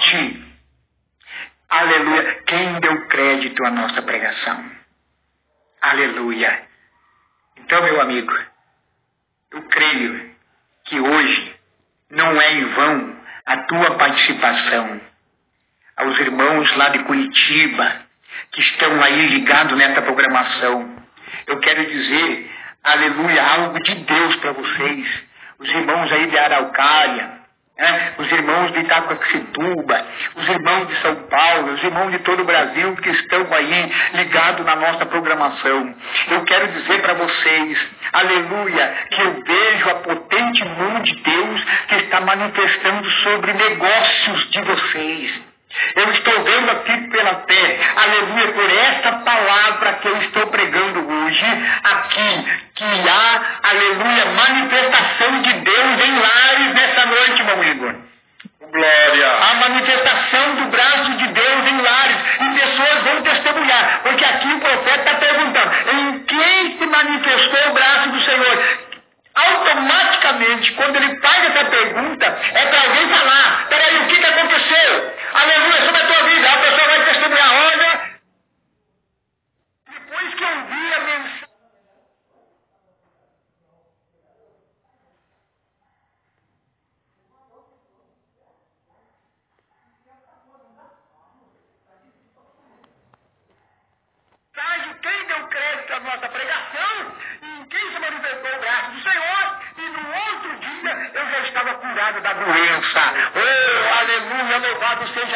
morte. Aleluia. Quem deu crédito à nossa pregação? Aleluia. Então, meu amigo, eu creio que hoje não é em vão a tua participação. Aos irmãos lá de Curitiba, que estão aí ligados nessa programação, eu quero dizer, aleluia, algo de Deus para vocês. Os irmãos aí de Araucária, os irmãos de Itacoaxetuba, os irmãos de São Paulo, os irmãos de todo o Brasil que estão aí ligados na nossa programação. Eu quero dizer para vocês, aleluia, que eu vejo a potente mão de Deus que está manifestando sobre negócios de vocês. Eu estou vendo aqui pela fé, aleluia, por essa palavra que eu estou pregando hoje, aqui, que há, aleluia, manifestação de Deus em lares nessa noite, meu Igor. Glória. A manifestação do braço de Deus em lares, e pessoas vão testemunhar, porque aqui o profeta está perguntando, em quem se manifestou o braço do Senhor? Automaticamente, quando ele faz essa pergunta, é para alguém falar, peraí, o que aconteceu? Aleluia, sobre a tua vida, a pessoa vai testemunhar, olha, depois que eu vi a mensagem, quem deu crédito à nossa pregação, em quem se manifestou o braço do Senhor, e no outro dia eu já estava curado da doença. Oh, aleluia, louvado seja